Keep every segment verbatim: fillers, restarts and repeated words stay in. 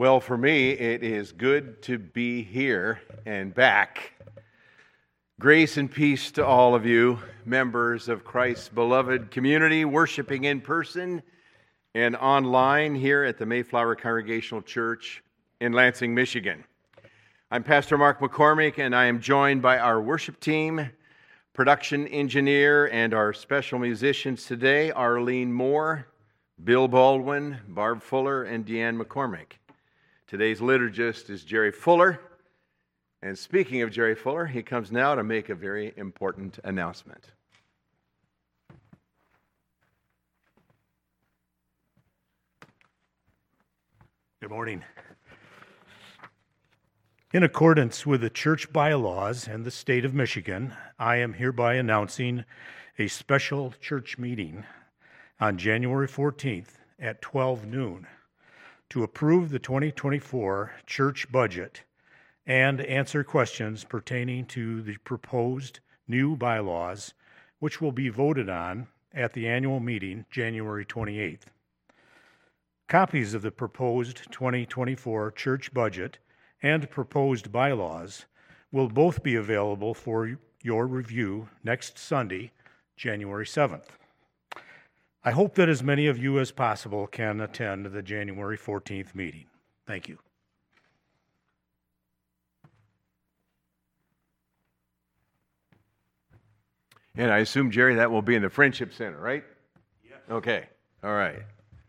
Well, for me, it is good to be here and back. Grace and peace to all of you, members of Christ's beloved community, worshiping in person and online here at the Mayflower Congregational Church in Lansing, Michigan. I'm Pastor Mark McCormick, and I am joined by our worship team, production engineer, and our special musicians today, Arlene Moore, Bill Baldwin, Barb Fuller, and Deanne McCormick. Today's liturgist is Jerry Fuller. And speaking of Jerry Fuller, he comes now to make a very important announcement. Good morning. In accordance with the church bylaws and the state of Michigan, I am hereby announcing a special church meeting on January fourteenth at twelve noon to approve the twenty twenty-four church budget and answer questions pertaining to the proposed new bylaws, which will be voted on at the annual meeting January twenty-eighth. Copies of the proposed twenty twenty-four church budget and proposed bylaws will both be available for your review next Sunday, January seventh. I hope that as many of you as possible can attend the January fourteenth meeting. Thank you. And I assume, Jerry, that will be in the Friendship Center, right? Yes. Okay. All right.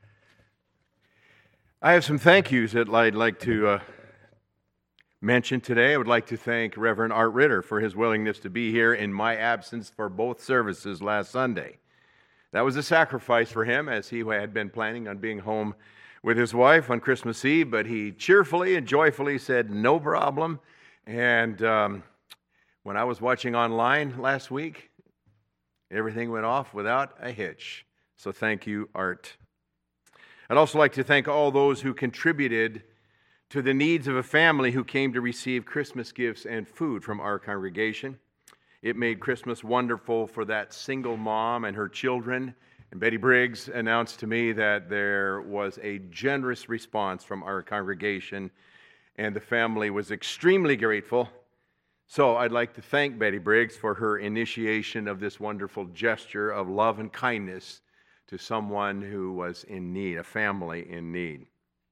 I have some thank yous that I'd like to uh, mention today. I would like to thank Reverend Art Ritter for his willingness to be here in my absence for both services last Sunday. That was a sacrifice for him, as he had been planning on being home with his wife on Christmas Eve, but he cheerfully and joyfully said, no problem. And um, when I was watching online last week, everything went off without a hitch. So thank you, Art. I'd also like to thank all those who contributed to the needs of a family who came to receive Christmas gifts and food from our congregation. It made Christmas wonderful for that single mom and her children. And Betty Briggs announced to me that there was a generous response from our congregation, and the family was extremely grateful. So I'd like to thank Betty Briggs for her initiation of this wonderful gesture of love and kindness to someone who was in need, a family in need.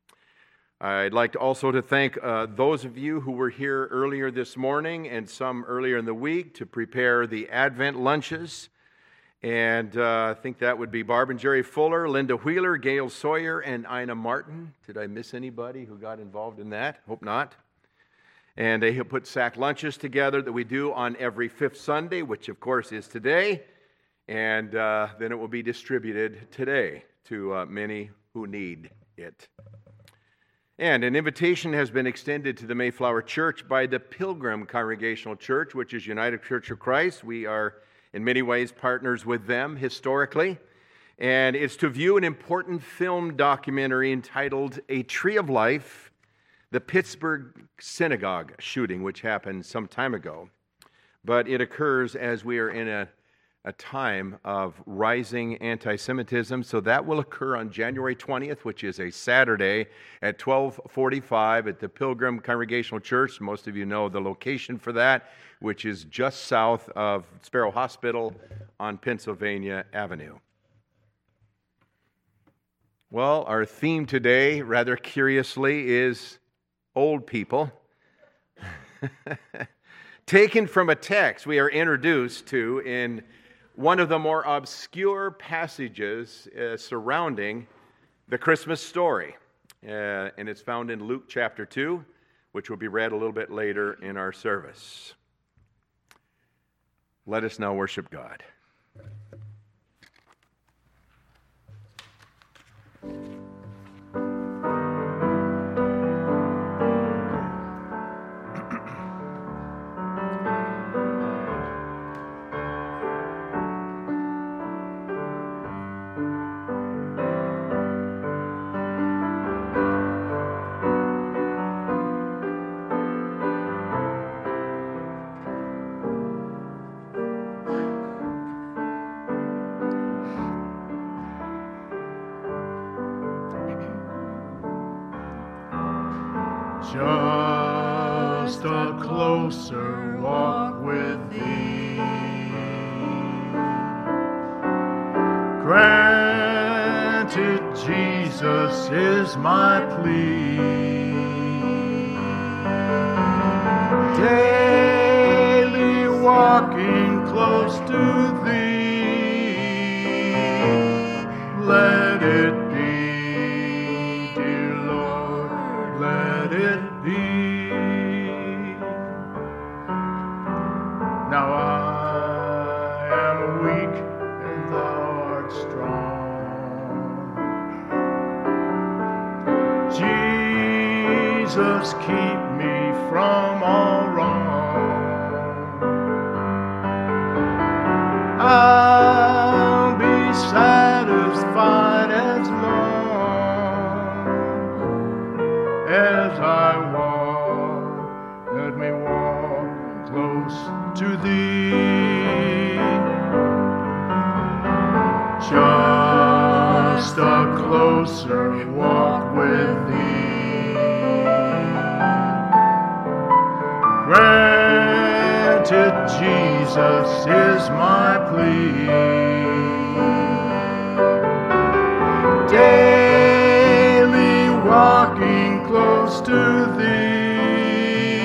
I'd like to also to thank uh, those of you who were here earlier this morning and some earlier in the week to prepare the Advent lunches. And uh, I think that would be Barb and Jerry Fuller, Linda Wheeler, Gail Sawyer, and Ina Martin. Did I miss anybody who got involved in that? Hope not. And they put sack lunches together that we do on every fifth Sunday, which of course is today. And uh, then it will be distributed today to uh, many who need it. And an invitation has been extended to the Mayflower Church by the Pilgrim Congregational Church, which is United Church of Christ. We are in many ways partners with them historically. And it's to view an important film documentary entitled A Tree of Life, the Pittsburgh Synagogue shooting, which happened some time ago. But it occurs as we are in a a time of rising anti-Semitism. So that will occur on January twentieth, which is a Saturday at twelve forty-five at the Pilgrim Congregational Church. Most of you know the location for that, which is just south of Sparrow Hospital on Pennsylvania Avenue. Well, our theme today, rather curiously, is old people. Taken from a text we are introduced to in one of the more obscure passages uh, surrounding the Christmas story. Uh, and it's found in Luke chapter two, which will be read a little bit later in our service. Let us now worship God. just a closer walk with thee. Granted, Jesus is my plea. Daily walking close to thee, let it be, dear Lord, let it be. Now I am weak and thou art strong. Jesus, keep me from all wrong. I'll be satisfied as long as I walk. Let me walk close to thee. Just a closer walk with thee. Granted, Jesus is my plea. Daily walking close to thee,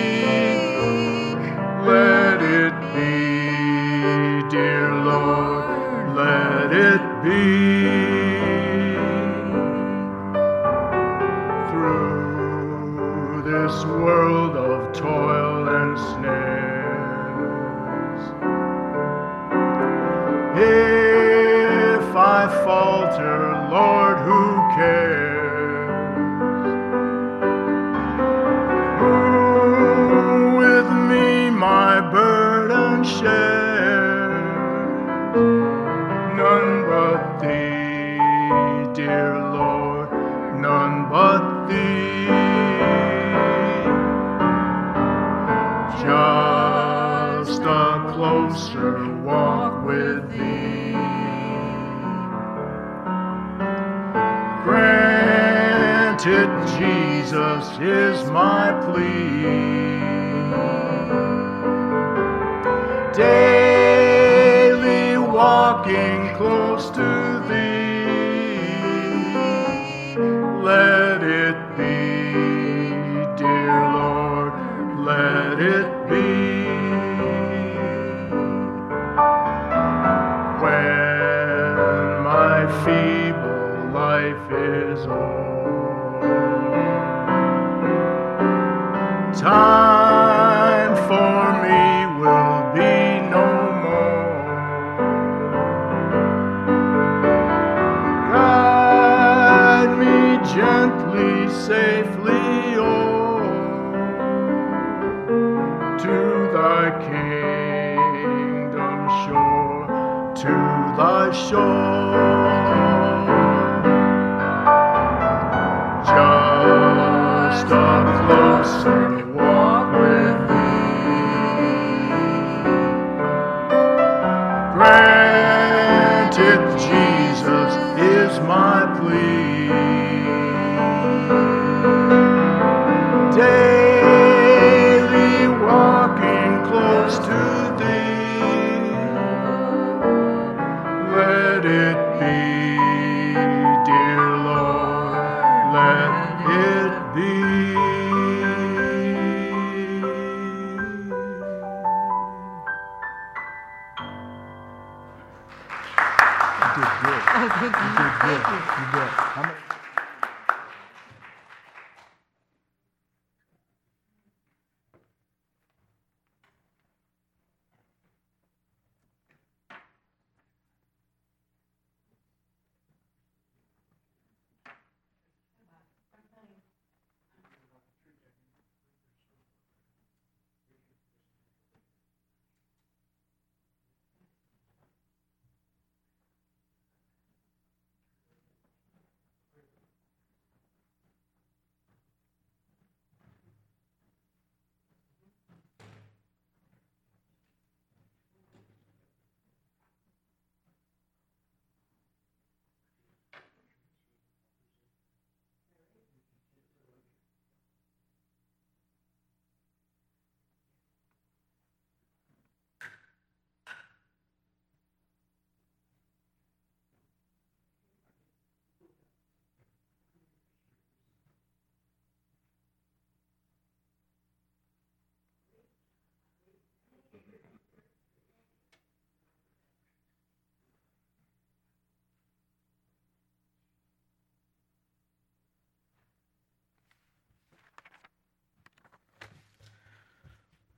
let it be, dear Lord, let it be. Through this world of toil and snares, if I falter, Lord, who cares? Who with me my burden shares? None but thee, dear Lord, none but thee. Just a closer walk with thee. Granted, Jesus is my plea. Daily walking close to thee, let it be, dear Lord, let it be. When my feeble life is o'er, time for me will be no more. Guide me gently, safely o'er to thy kingdom shore, to thy shore. Just a closer walk with thee. Granted, Jesus is my plea. Daily walking close to thee, let it be, dear Lord, let it be.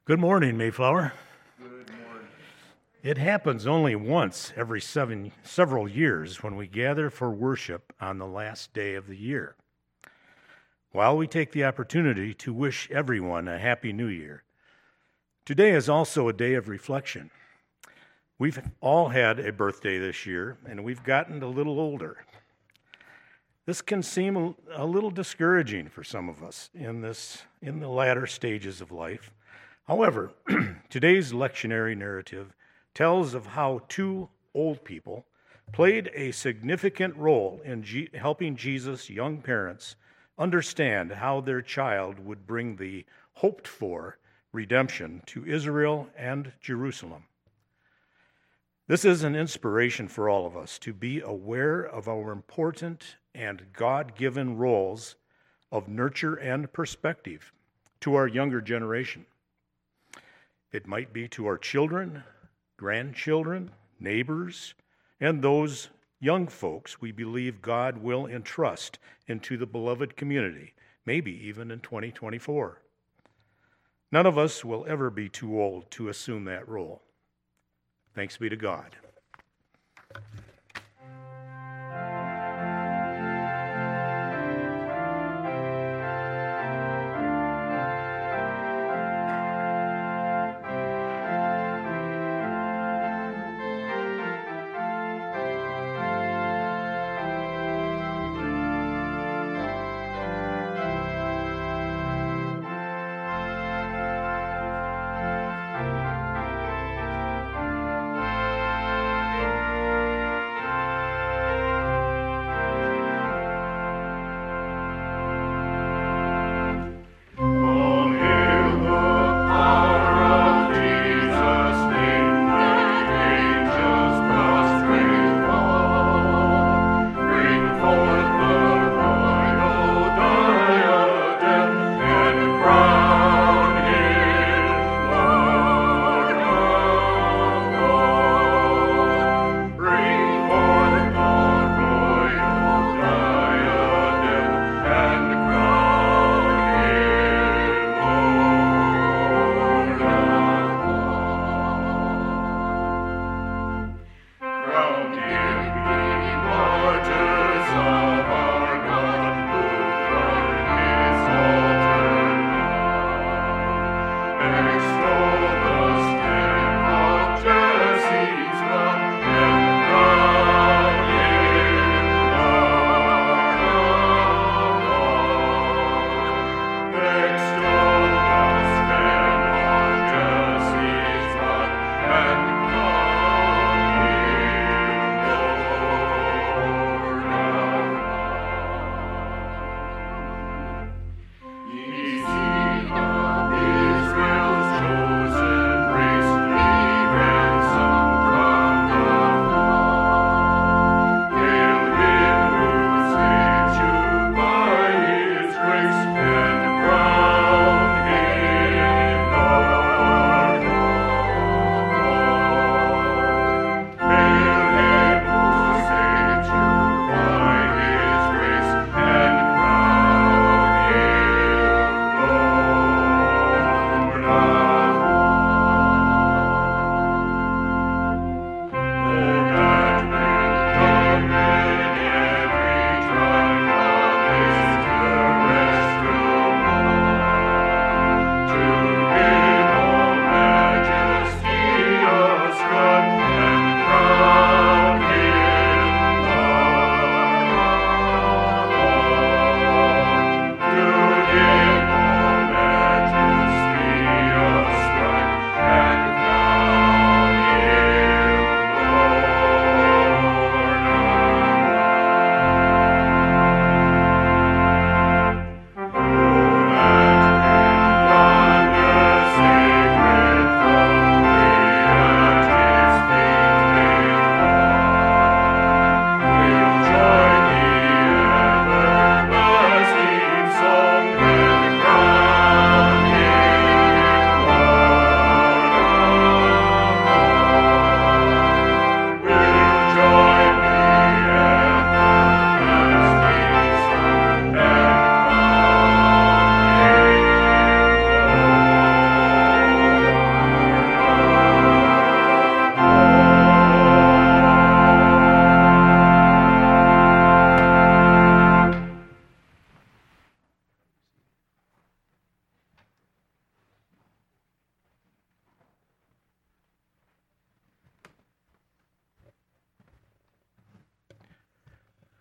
Good morning, Mayflower. Good morning. It happens only once every seven, several years when we gather for worship on the last day of the year. While we take the opportunity to wish everyone a Happy New Year, today is also a day of reflection. We've all had a birthday this year, and we've gotten a little older. This can seem a, a little discouraging for some of us in this in the latter stages of life. However, today's lectionary narrative tells of how two old people played a significant role in G- helping Jesus' young parents understand how their child would bring the hoped-for redemption to Israel and Jerusalem. This is an inspiration for all of us to be aware of our important and God-given roles of nurture and perspective to our younger generation. It might be to our children, grandchildren, neighbors, and those young folks we believe God will entrust into the beloved community, maybe even in twenty twenty-four. None of us will ever be too old to assume that role. Thanks be to God.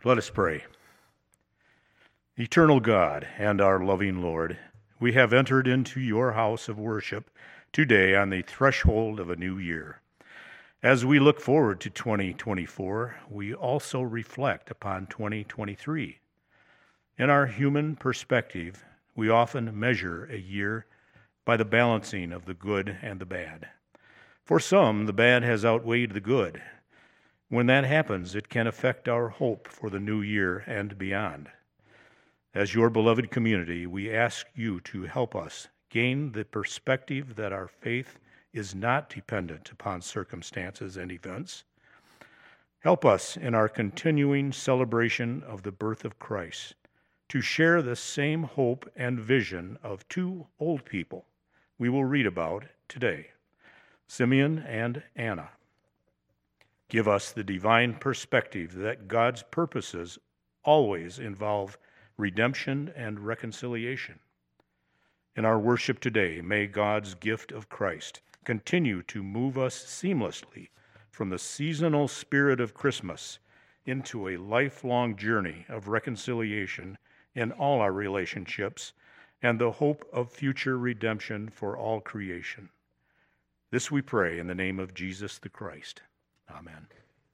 Let us pray. Eternal God and our loving Lord, we have entered into your house of worship today on the threshold of a new year. As we look forward to twenty twenty-four, we also reflect upon twenty twenty-three. In our human perspective, we often measure a year by the balancing of the good and the bad. For some, the bad has outweighed the good. When that happens, it can affect our hope for the new year and beyond. As your beloved community, we ask you to help us gain the perspective that our faith is not dependent upon circumstances and events. Help us in our continuing celebration of the birth of Christ to share the same hope and vision of two old people we will read about today, Simeon and Anna. Give us the divine perspective that God's purposes always involve redemption and reconciliation. In our worship today, may God's gift of Christ continue to move us seamlessly from the seasonal spirit of Christmas into a lifelong journey of reconciliation in all our relationships and the hope of future redemption for all creation. This we pray in the name of Jesus the Christ. Amen.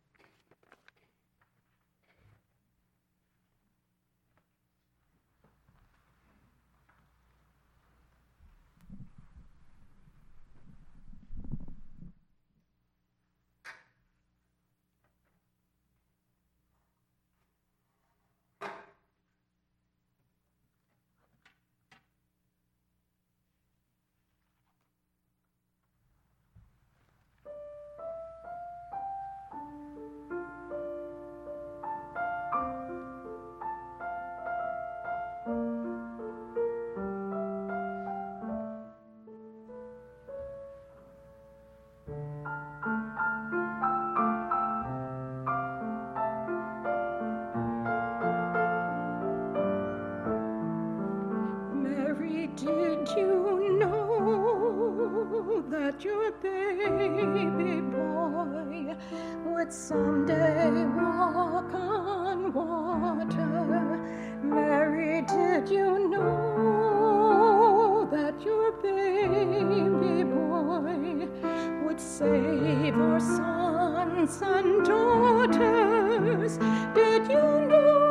Did you know that your baby boy would someday walk on water? Mary, did you know that your baby boy would save our sons and daughters? Did you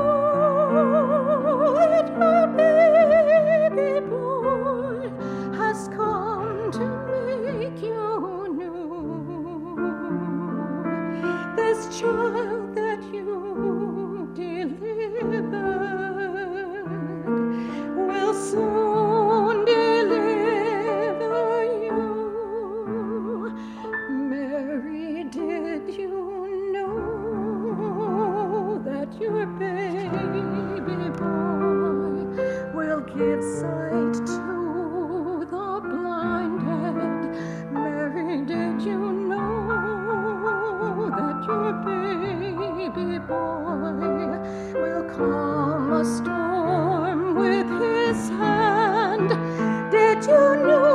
know that your baby boy has come to make you new? This child that you delivered will soon deliver you. Mary, did you know that your baby boy will give sight to the blinded? Mary, did you know that your baby boy will calm a storm with his hand? Did you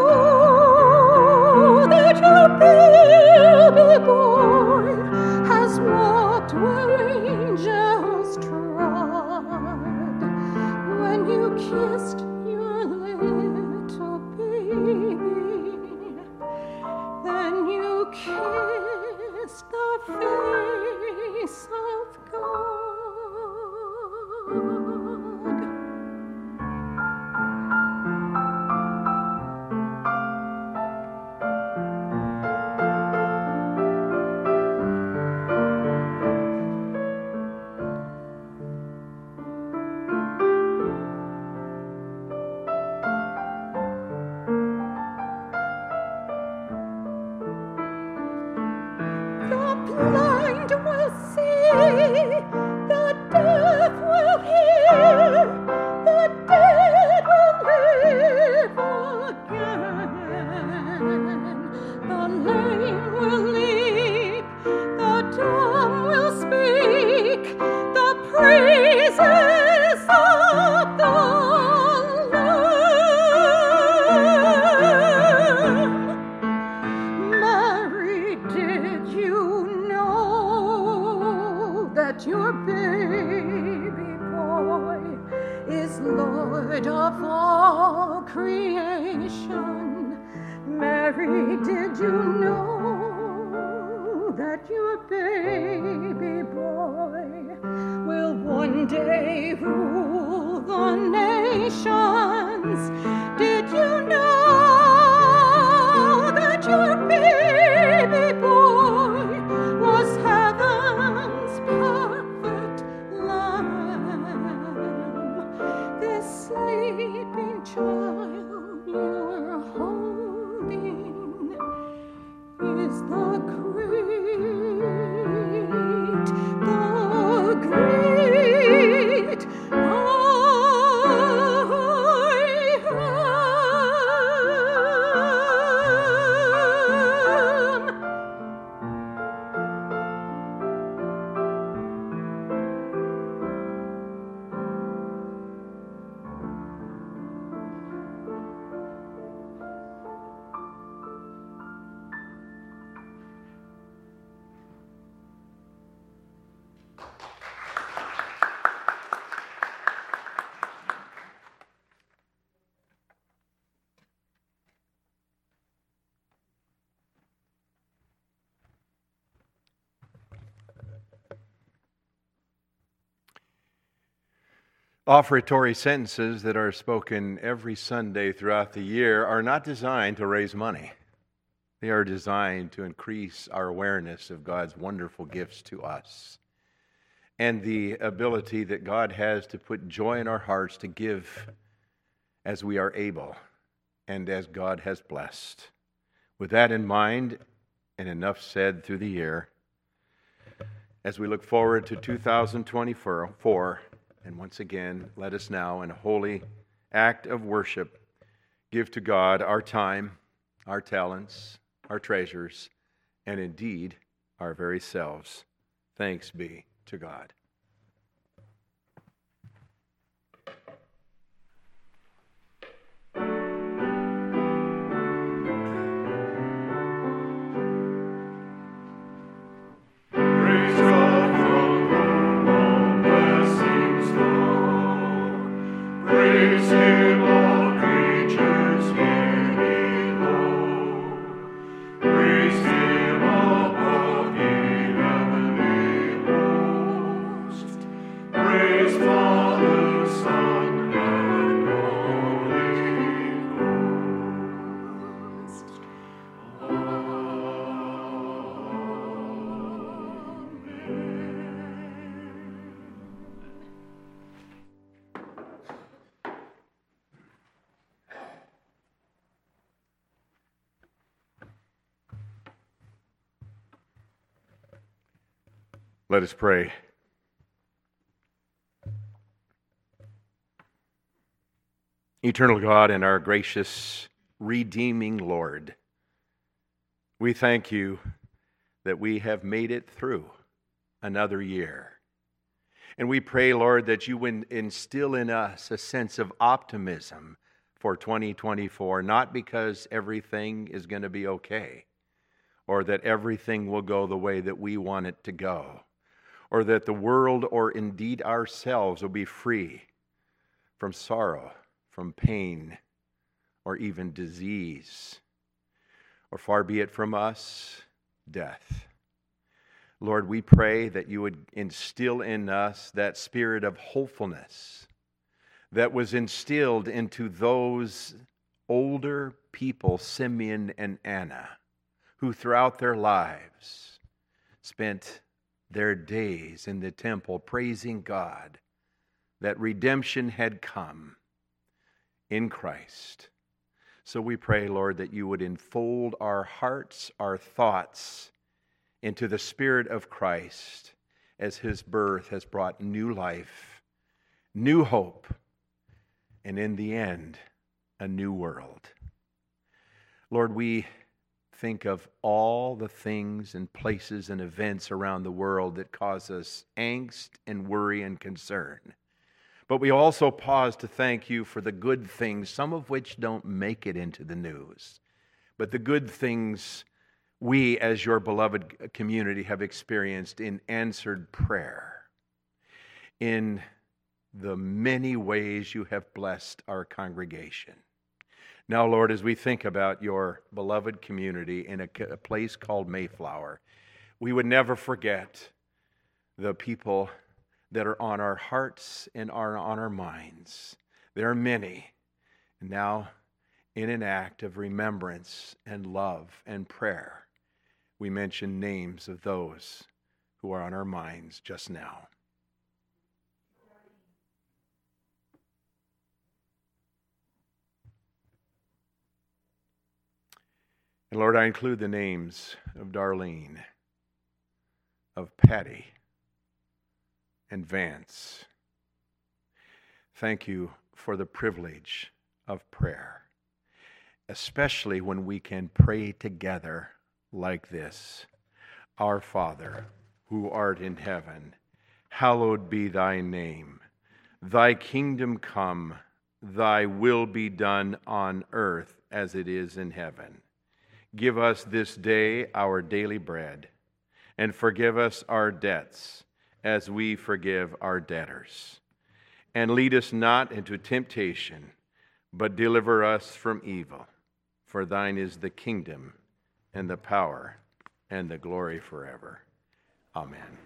know that your baby boy has walked where angels trod? When you kissed your little baby, then you kissed the face of God. Lord of all creation. Mary, did you know that your baby boy will one day rule the nations? Did you know that your baby boy was heaven's perfect lamb? This sleeping child you're holding is the great, the great I am. Offertory sentences that are spoken every Sunday throughout the year are not designed to raise money. They are designed to increase our awareness of God's wonderful gifts to us and the ability that God has to put joy in our hearts to give as we are able and as God has blessed. With that in mind, and enough said through the year, as we look forward to two thousand twenty-four, and once again, let us now, in a holy act of worship, give to God our time, our talents, our treasures, and indeed our very selves. Thanks be to God. Praise God from whom all blessings flow. Praise Him, all creatures here below. Praise Him above, ye heavenly hosts. Praise Father, Son, and Holy Ghost. Let us pray. Eternal God and our gracious, redeeming Lord, we thank you that we have made it through another year. And we pray, Lord, that you would instill in us a sense of optimism for twenty twenty-four, not because everything is going to be okay, or that everything will go the way that we want it to go, or that the world or indeed ourselves will be free from sorrow, from pain, or even disease, or far be it from us, death. Lord, we pray that you would instill in us that spirit of hopefulness that was instilled into those older people, Simeon and Anna, who throughout their lives spent their days in the temple praising God that redemption had come in Christ. So we pray, Lord, that you would enfold our hearts, our thoughts into the Spirit of Christ as his birth has brought new life, new hope, and in the end, a new world. Lord, we think of all the things and places and events around the world that cause us angst and worry and concern. But we also pause to thank you for the good things, some of which don't make it into the news, but the good things we, as your beloved community, have experienced in answered prayer, in the many ways you have blessed our congregation. Now, Lord, as we think about your beloved community in a, a place called Mayflower, we would never forget the people that are on our hearts and are on our minds. There are many. And now, in an act of remembrance and love and prayer, we mention names of those who are on our minds just now. And Lord, I include the names of Darlene, of Patty, and Vance. Thank you for the privilege of prayer, especially when we can pray together like this. Our Father, who art in heaven, hallowed be thy name. Thy kingdom come, thy will be done on earth as it is in heaven. Give us this day our daily bread, and forgive us our debts as we forgive our debtors. And lead us not into temptation, but deliver us from evil. For thine is the kingdom, and the power, and the glory forever. Amen.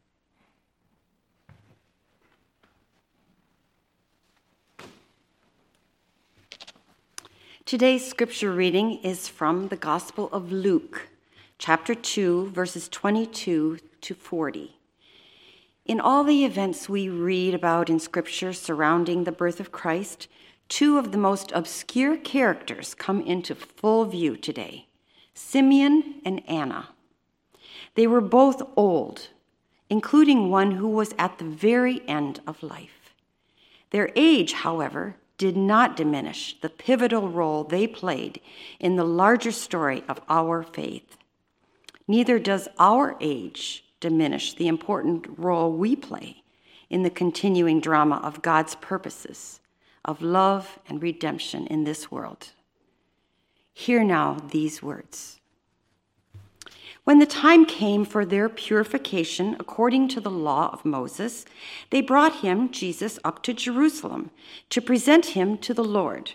Today's scripture reading is from the Gospel of Luke, chapter two, verses twenty-two to forty. In all the events we read about in scripture surrounding the birth of Christ, two of the most obscure characters come into full view today, Simeon and Anna. They were both old, including one who was at the very end of life. Their age, however, did not diminish the pivotal role they played in the larger story of our faith. Neither does our age diminish the important role we play in the continuing drama of God's purposes of love and redemption in this world. Hear now these words. When the time came for their purification according to the law of Moses, they brought him, Jesus, up to Jerusalem to present him to the Lord.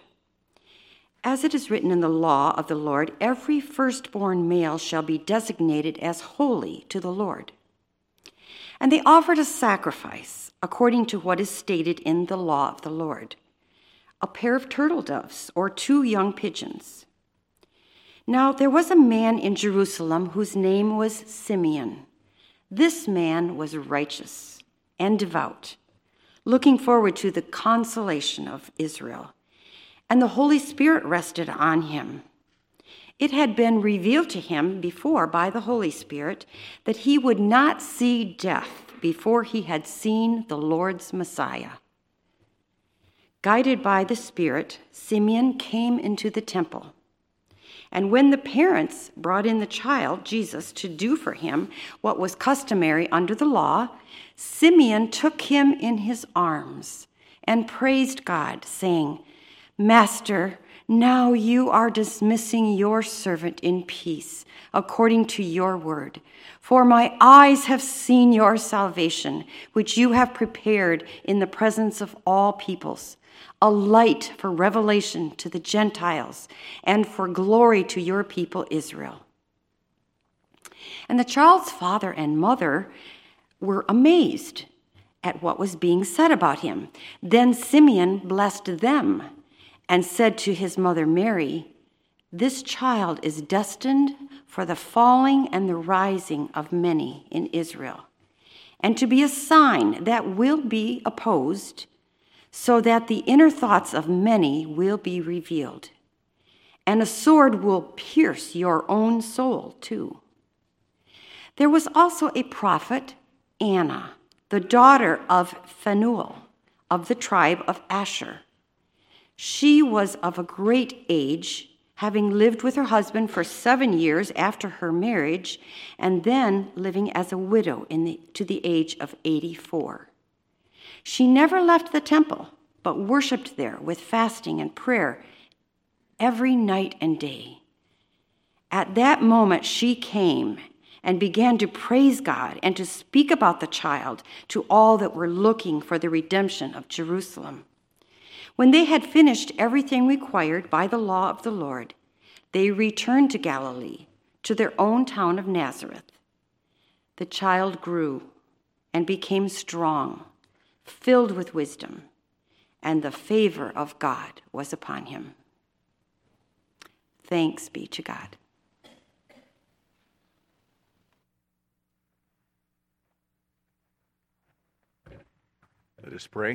As it is written in the law of the Lord, every firstborn male shall be designated as holy to the Lord. And they offered a sacrifice according to what is stated in the law of the Lord, a pair of turtle doves or two young pigeons. Now there was a man in Jerusalem whose name was Simeon. This man was righteous and devout, looking forward to the consolation of Israel, and the Holy Spirit rested on him. It had been revealed to him before by the Holy Spirit that he would not see death before he had seen the Lord's Messiah. Guided by the Spirit, Simeon came into the temple. And when the parents brought in the child, Jesus, to do for him what was customary under the law, Simeon took him in his arms and praised God, saying, Master, now you are dismissing your servant in peace, according to your word. For my eyes have seen your salvation, which you have prepared in the presence of all peoples, a light for revelation to the Gentiles and for glory to your people Israel. And the child's father and mother were amazed at what was being said about him. Then Simeon blessed them and said to his mother Mary, This child is destined for the falling and the rising of many in Israel, and to be a sign that will be opposed, so that the inner thoughts of many will be revealed. And a sword will pierce your own soul, too. There was also a prophet, Anna, the daughter of Phanuel, of the tribe of Asher. She was of a great age, having lived with her husband for seven years after her marriage, and then living as a widow in the, to the age of eighty-four. She never left the temple, but worshiped there with fasting and prayer every night and day. At that moment she came and began to praise God and to speak about the child to all that were looking for the redemption of Jerusalem. When they had finished everything required by the law of the Lord, they returned to Galilee, to their own town of Nazareth. The child grew and became strong, filled with wisdom, and the favor of God was upon him. Thanks be to God. Let us pray.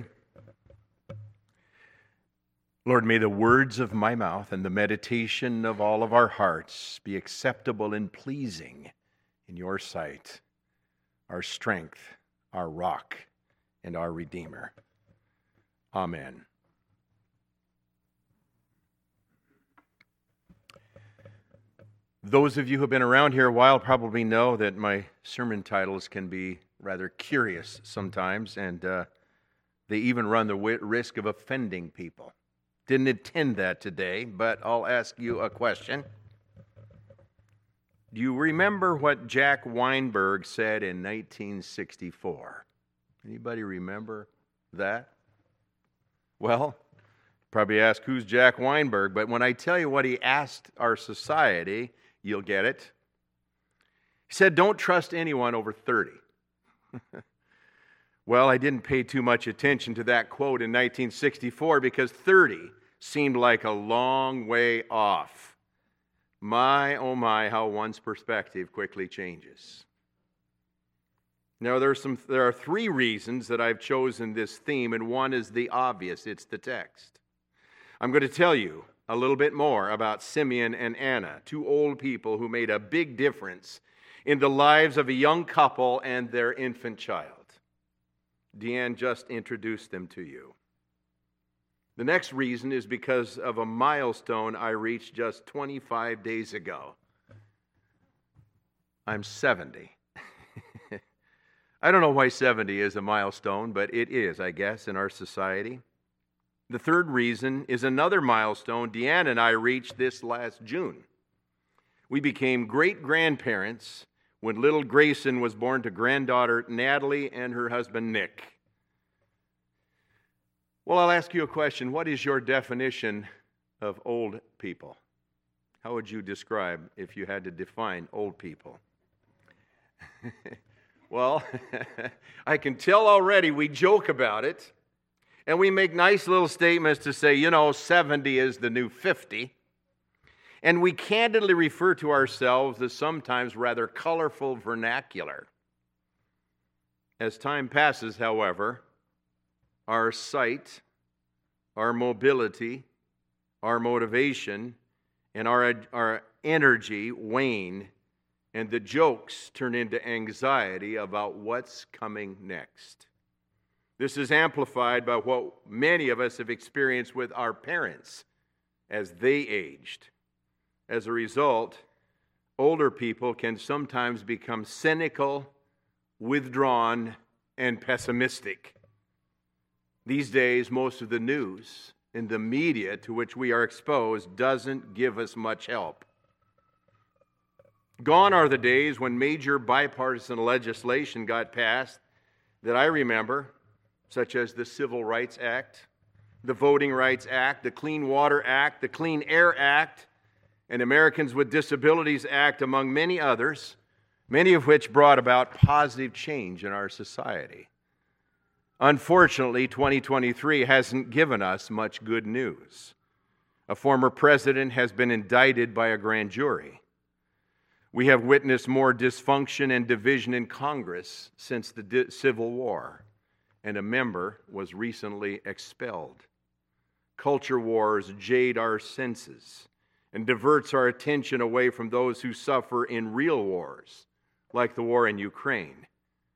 Lord, may the words of my mouth and the meditation of all of our hearts be acceptable and pleasing in your sight, our strength, our rock, and our Redeemer. Amen. Those of you who have been around here a while probably know that my sermon titles can be rather curious sometimes, and uh, they even run the risk of offending people. Didn't intend that today, but I'll ask you a question. Do you remember what Jack Weinberg said in nineteen sixty-four? Anybody remember that? Well, probably ask, who's Jack Weinberg? But when I tell you what he asked our society, you'll get it. He said, don't trust anyone over thirty. Well, I didn't pay too much attention to that quote in nineteen sixty-four because thirty seemed like a long way off. My, oh my, how one's perspective quickly changes. Now, there are, some, there are three reasons that I've chosen this theme, and one is the obvious. It's the text. I'm going to tell you a little bit more about Simeon and Anna, two old people who made a big difference in the lives of a young couple and their infant child. Deanne just introduced them to you. The next reason is because of a milestone I reached just twenty-five days ago. I'm seventy. I don't know why seventy is a milestone, but it is, I guess, in our society. The third reason is another milestone Deanne and I reached this last June. We became great-grandparents when little Grayson was born to granddaughter Natalie and her husband Nick. Well, I'll ask you a question. What is your definition of old people? How would you describe if you had to define old people? Well, I can tell already we joke about it, and we make nice little statements to say, you know, seventy is the new fifty. And we candidly refer to ourselves as sometimes rather colorful vernacular. As time passes, however, our sight, our mobility, our motivation, and our, our energy wane, and the jokes turn into anxiety about what's coming next. This is amplified by what many of us have experienced with our parents as they aged. As a result, older people can sometimes become cynical, withdrawn, and pessimistic. These days, most of the news and the media to which we are exposed doesn't give us much help. Gone are the days when major bipartisan legislation got passed that I remember, such as the Civil Rights Act, the Voting Rights Act, the Clean Water Act, the Clean Air Act, and Americans with Disabilities Act, among many others, many of which brought about positive change in our society. Unfortunately, twenty twenty-three hasn't given us much good news. A former president has been indicted by a grand jury. We have witnessed more dysfunction and division in Congress since the di- Civil War, and a member was recently expelled. Culture wars jade our senses and diverts our attention away from those who suffer in real wars, like the war in Ukraine,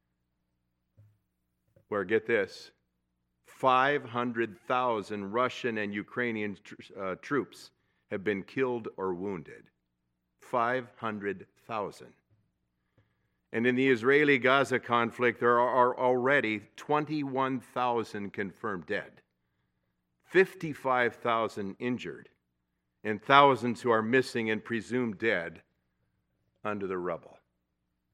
where, get this, five hundred thousand Russian and Ukrainian tr- uh, troops have been killed or wounded. five hundred thousand. And in the Israeli-Gaza conflict, there are already twenty-one thousand confirmed dead, fifty-five thousand injured, and thousands who are missing and presumed dead under the rubble.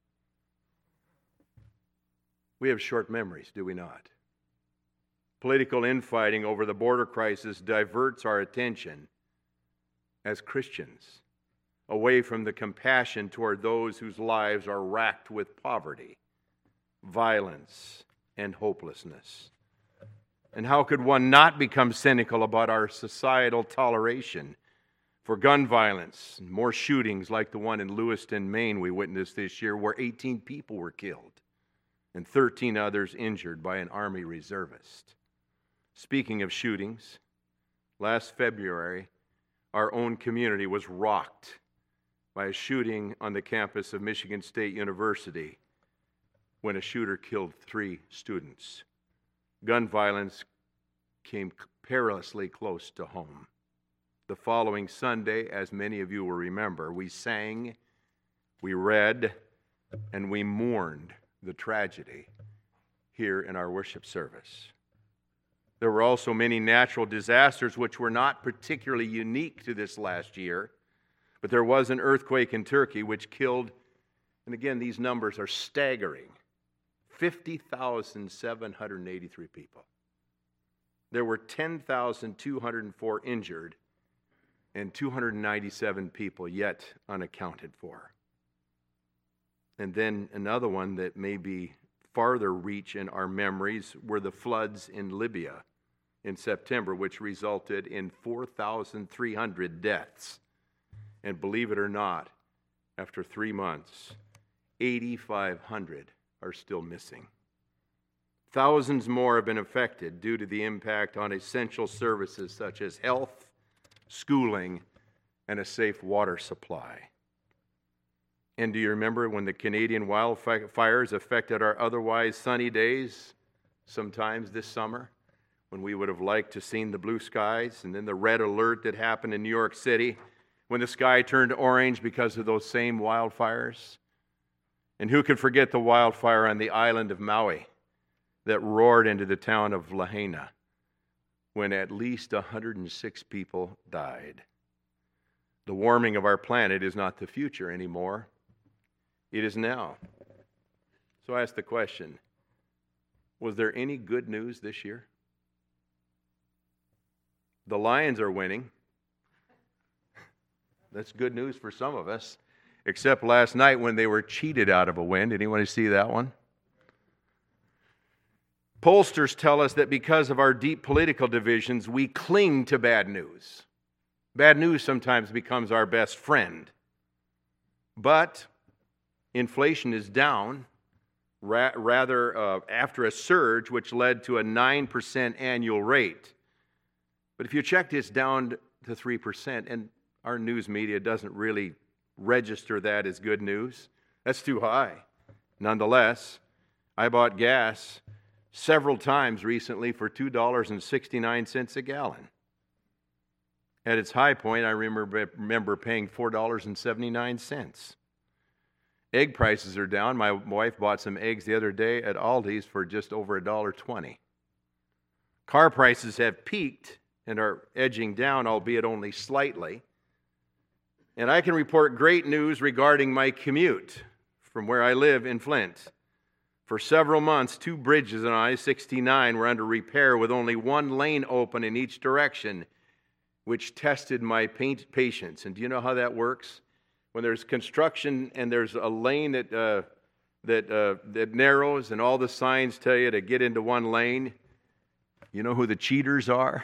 We have short memories, do we not? Political infighting over the border crisis diverts our attention as Christians away from the compassion toward those whose lives are racked with poverty, violence, and hopelessness. And how could one not become cynical about our societal toleration for gun violence and more shootings like the one in Lewiston, Maine we witnessed this year, where eighteen people were killed and thirteen others injured by an Army reservist? Speaking of shootings, last February, our own community was rocked by a shooting on the campus of Michigan State University when a shooter killed three students. Gun violence came perilously close to home. The following Sunday, as many of you will remember, we sang, we read, and we mourned the tragedy here in our worship service. There were also many natural disasters which were not particularly unique to this last year, but there was an earthquake in Turkey which killed, and again, these numbers are staggering, fifty thousand seven hundred eighty-three people. There were ten thousand two hundred four injured and two hundred ninety-seven people yet unaccounted for. And then another one that may be farther reach in our memories were the floods in Libya in September, which resulted in four thousand three hundred deaths. And believe it or not, after three months, eight thousand five hundred are still missing. Thousands more have been affected due to the impact on essential services such as health, schooling, and a safe water supply. And do you remember when the Canadian wildfires affected our otherwise sunny days, sometimes this summer, when we would have liked to seen the blue skies, and then the red alert that happened in New York City, when the sky turned orange because of those same wildfires? And who could forget the wildfire on the island of Maui that roared into the town of Lahaina, when at least one hundred six people died? The warming of our planet is not the future anymore. It is now. So I ask the question, was there any good news this year? The Lions are winning. That's good news for some of us, except last night when they were cheated out of a win. Did anyone see that one? Pollsters tell us that because of our deep political divisions, we cling to bad news. Bad news sometimes becomes our best friend. But inflation is down, ra- rather uh, after a surge which led to a nine percent annual rate. But if you checked, it's down to three percent, and our news media doesn't really register that as good news. That's too high. Nonetheless, I bought gas several times recently for two dollars and sixty-nine cents a gallon. At its high point, I remember, remember paying four dollars and seventy-nine cents. Egg prices are down. My wife bought some eggs the other day at Aldi's for just over one dollar and twenty cents. Car prices have peaked and are edging down, albeit only slightly. And I can report great news regarding my commute from where I live in Flint. For several months, two bridges on I sixty-nine were under repair with only one lane open in each direction, which tested my patience. And do you know how that works? When there's construction and there's a lane that uh, that uh, that narrows and all the signs tell you to get into one lane, you know who the cheaters are?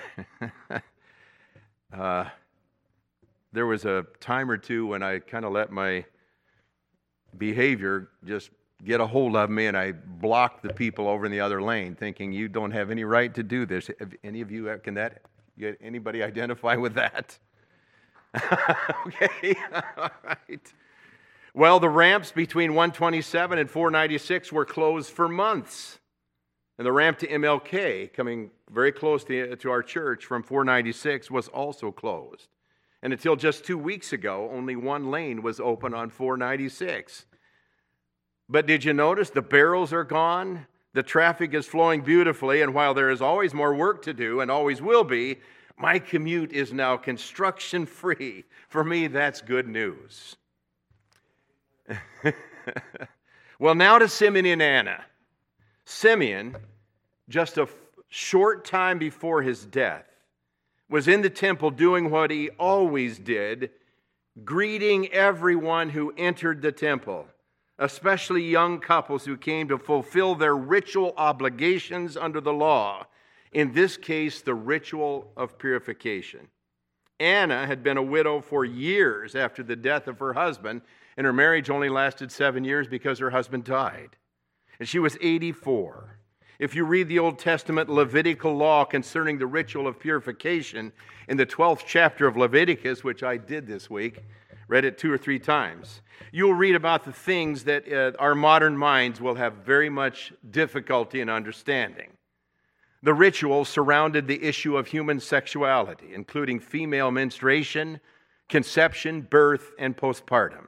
uh, there was a time or two when I kind of let my behavior just get a hold of me, and I blocked the people over in the other lane, thinking you don't have any right to do this. Have any of you, can that, anybody identify with that? Okay, all right. Well, the ramps between one twenty-seven and four ninety-six were closed for months. And the ramp to M L K, coming very close to, to our church from four ninety-six, was also closed. And until just two weeks ago, only one lane was open on four ninety-six. But did you notice the barrels are gone? The traffic is flowing beautifully, and while there is always more work to do, and always will be, my commute is now construction-free. For me, that's good news. Well, now to Simeon and Anna. Simeon, just a f- short time before his death, was in the temple doing what he always did, greeting everyone who entered the temple, especially young couples who came to fulfill their ritual obligations under the law, in this case, the ritual of purification. Anna had been a widow for years after the death of her husband, and her marriage only lasted seven years because her husband died. And she was eighty-four. If you read the Old Testament Levitical law concerning the ritual of purification in the twelfth chapter of Leviticus, which I did this week, read it two or three times, you'll read about the things that uh, our modern minds will have very much difficulty in understanding. The ritual surrounded the issue of human sexuality, including female menstruation, conception, birth, and postpartum.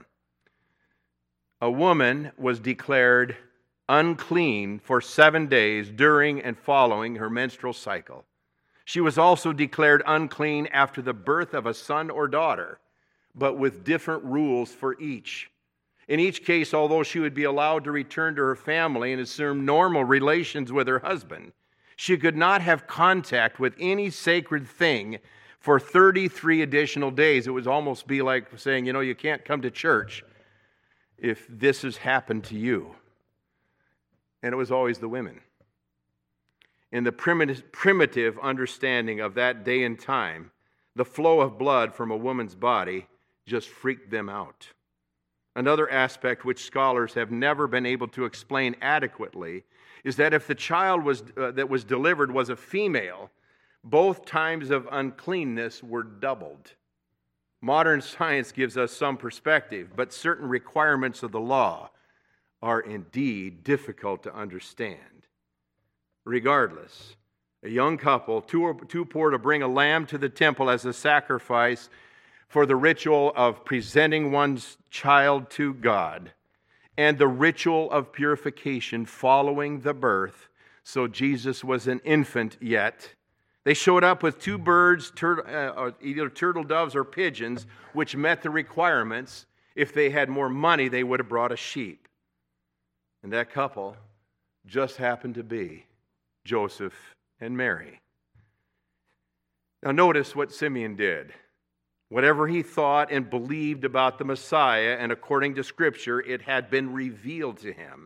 A woman was declared unclean for seven days during and following her menstrual cycle. She was also declared unclean after the birth of a son or daughter, but with different rules for each. In each case, although she would be allowed to return to her family and assume normal relations with her husband, she could not have contact with any sacred thing for thirty-three additional days. It would almost be like saying, you know, you can't come to church if this has happened to you. And it was always the women. In the primitive, primitive understanding of that day and time, the flow of blood from a woman's body just freaked them out. Another aspect which scholars have never been able to explain adequately is that if the child was, uh, that was delivered was a female, both times of uncleanness were doubled. Modern science gives us some perspective, but certain requirements of the law are indeed difficult to understand. Regardless, a young couple, too, too poor to bring a lamb to the temple as a sacrifice for the ritual of presenting one's child to God, and the ritual of purification following the birth, so Jesus was an infant yet. They showed up with two birds, tur- uh, either turtle doves or pigeons, which met the requirements. If they had more money, they would have brought a sheep. And that couple just happened to be Joseph and Mary. Now notice what Simeon did. Whatever he thought and believed about the Messiah, and according to Scripture, it had been revealed to him.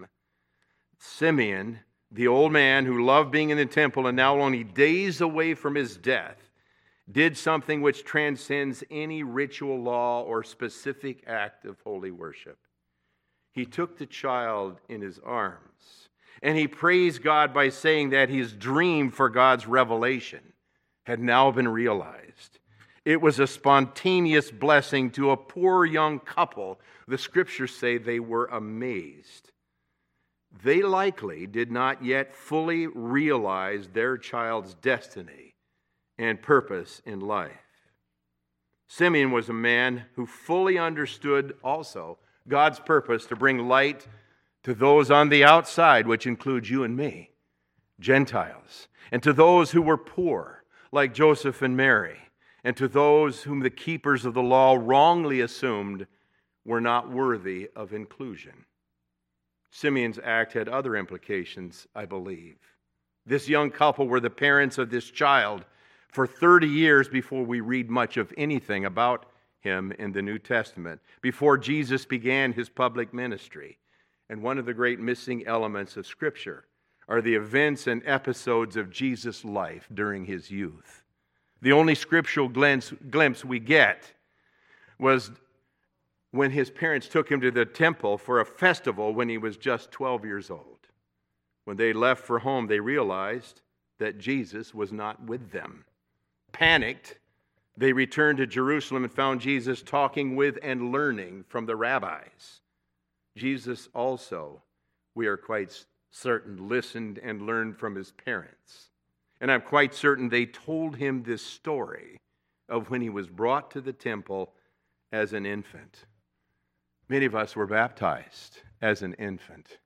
Simeon, the old man who loved being in the temple and now only days away from his death, did something which transcends any ritual law or specific act of holy worship. He took the child in his arms, and he praised God by saying that his dream for God's revelation had now been realized. It was a spontaneous blessing to a poor young couple. The Scriptures say they were amazed. They likely did not yet fully realize their child's destiny and purpose in life. Simeon was a man who fully understood also God's purpose to bring light to those on the outside, which includes you and me, Gentiles, and to those who were poor, like Joseph and Mary, and to those whom the keepers of the law wrongly assumed were not worthy of inclusion. Simeon's act had other implications, I believe. This young couple were the parents of this child for thirty years before we read much of anything about him in the New Testament, before Jesus began his public ministry. And one of the great missing elements of Scripture are the events and episodes of Jesus' life during his youth. The only scriptural glimpse, glimpse we get was when his parents took him to the temple for a festival when he was just twelve years old. When they left for home, they realized that Jesus was not with them. Panicked, they returned to Jerusalem and found Jesus talking with and learning from the rabbis. Jesus also, we are quite certain, listened and learned from his parents. And I'm quite certain they told him this story of when he was brought to the temple as an infant. Many of us were baptized as an infant.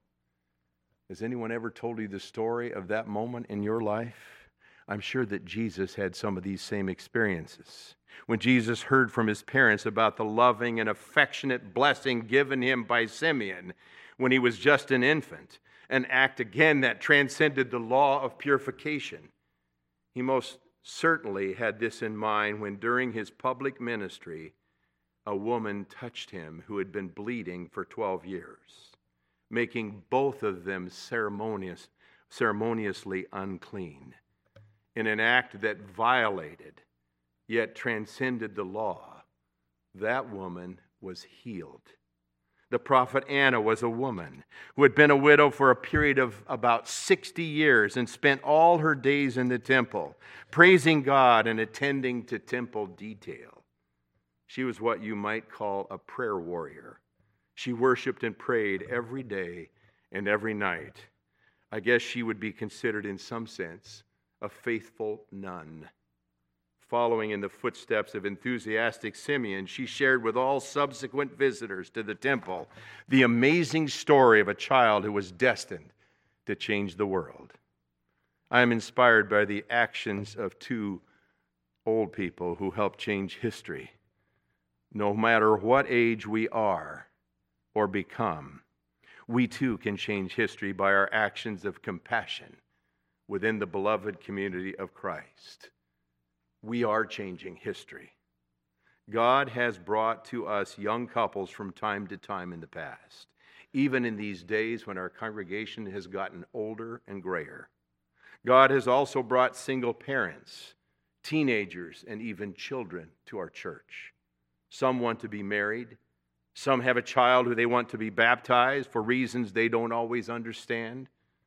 Has anyone ever told you the story of that moment in your life? I'm sure that Jesus had some of these same experiences. When Jesus heard from his parents about the loving and affectionate blessing given him by Simeon when he was just an infant, an act again that transcended the law of purification. He most certainly had this in mind when during his public ministry, a woman touched him who had been bleeding for twelve years, making both of them ceremonious, ceremoniously unclean, in an act that violated yet transcended the law. That woman was healed. The prophet Anna was a woman who had been a widow for a period of about sixty years and spent all her days in the temple, praising God and attending to temple detail. She was what you might call a prayer warrior. She worshiped and prayed every day and every night. I guess she would be considered in some sense a faithful nun. Following in the footsteps of enthusiastic Simeon, she shared with all subsequent visitors to the temple the amazing story of a child who was destined to change the world. I am inspired by the actions of two old people who helped change history. No matter what age we are or become, we too can change history by our actions of compassion within the beloved community of Christ. We are changing history. God has brought to us young couples from time to time in the past, even in these days when our congregation has gotten older and grayer. God has also brought single parents, teenagers, and even children to our church. Some want to be married. Some have a child who they want to be baptized for reasons they don't always understand.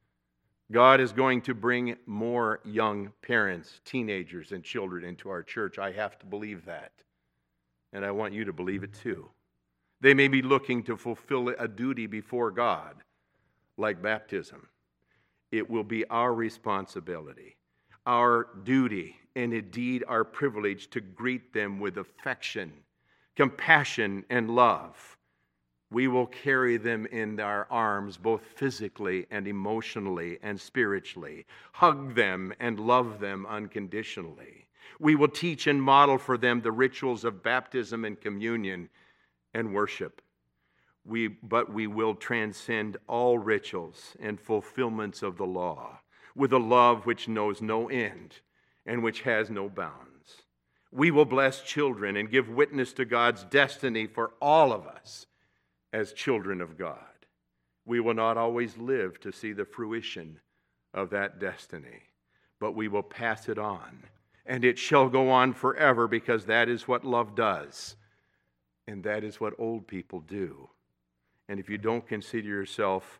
God is going to bring more young parents, teenagers, and children into our church. I have to believe that. And I want you to believe it too. They may be looking to fulfill a duty before God, like baptism. It will be our responsibility, our duty, and indeed our privilege to greet them with affection, compassion, and love. We will carry them in our arms both physically and emotionally and spiritually, hug them and love them unconditionally. We will teach and model for them the rituals of baptism and communion and worship. We, but we will transcend all rituals and fulfillments of the law with a love which knows no end and which has no bounds. We will bless children and give witness to God's destiny for all of us as children of God. We will not always live to see the fruition of that destiny, but we will pass it on, and it shall go on forever, because that is what love does, and that is what old people do. And if you don't consider yourself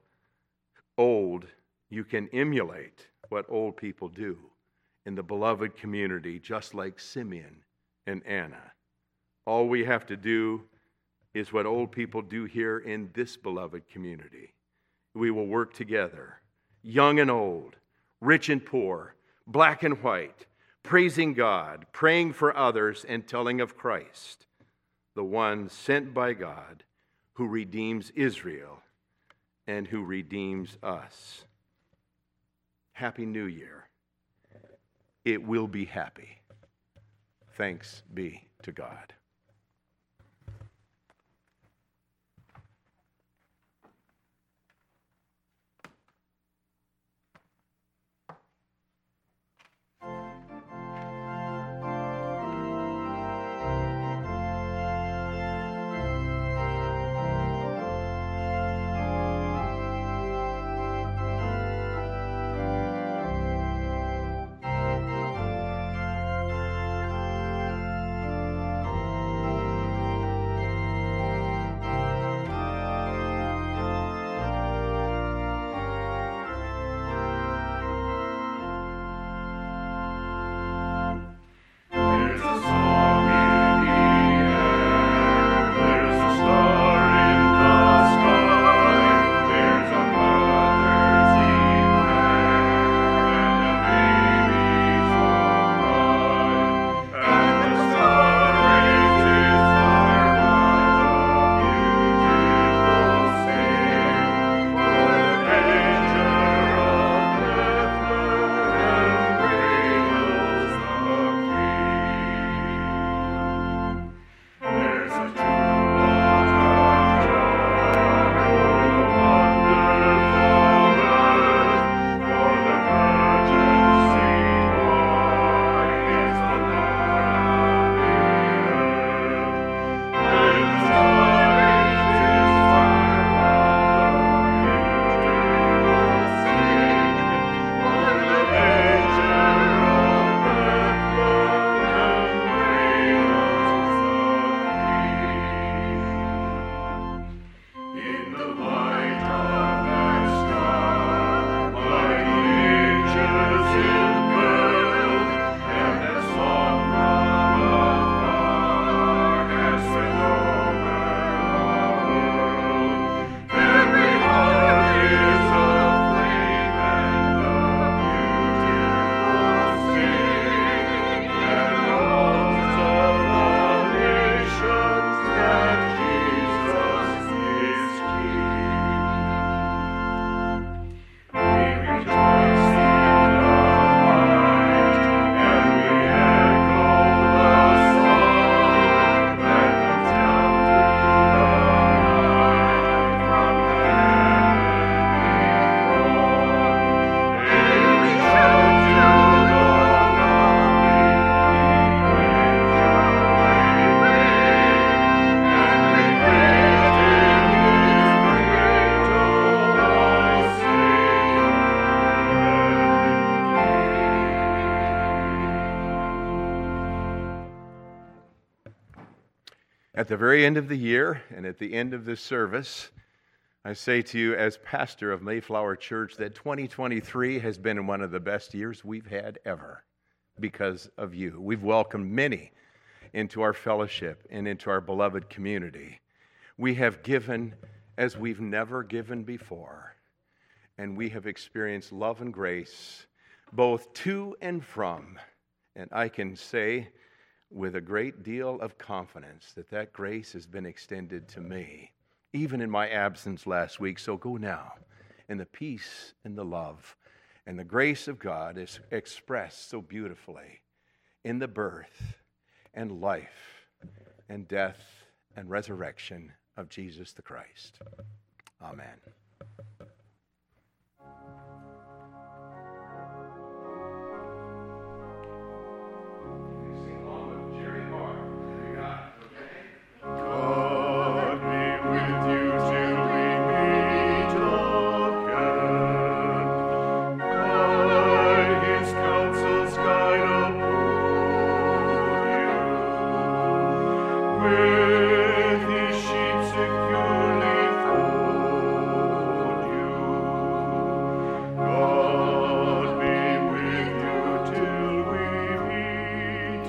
old, you can emulate what old people do in the beloved community, just like Simeon and Anna. All we have to do is what old people do here in this beloved community. We will work together, young and old, rich and poor, black and white, praising God, praying for others, and telling of Christ, the one sent by God who redeems Israel and who redeems us. Happy New Year. It will be happy. Thanks be to God. At the very end of the year and at the end of this service, I say to you as pastor of Mayflower Church that twenty twenty-three has been one of the best years we've had ever because of you. We've welcomed many into our fellowship and into our beloved community. We have given as we've never given before, and we have experienced love and grace both to and from. And I can say with a great deal of confidence that that grace has been extended to me, even in my absence last week. So go now, and the peace and the love and the grace of God is expressed so beautifully in the birth and life and death and resurrection of Jesus the Christ. Amen. God be with you till we meet again. By His counsel's guide uphold you. With His sheep securely fold you. God be with you till we meet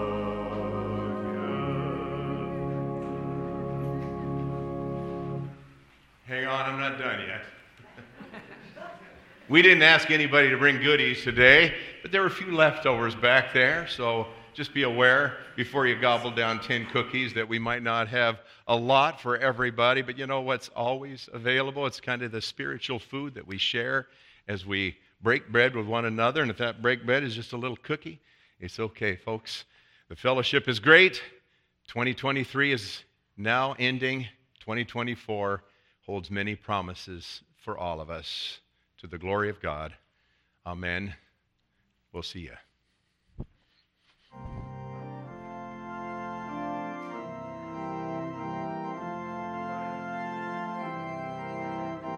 again. Hang on, I'm not done yet. We didn't ask anybody to bring goodies today, but there were a few leftovers back there, so just be aware before you gobble down ten cookies that we might not have a lot for everybody, but you know what's always available? It's kind of the spiritual food that we share as we break bread with one another, and if that break bread is just a little cookie, it's okay, folks. The fellowship is great. twenty twenty-three is now ending. twenty twenty-four holds many promises for all of us. To the glory of God. Amen. We'll see you.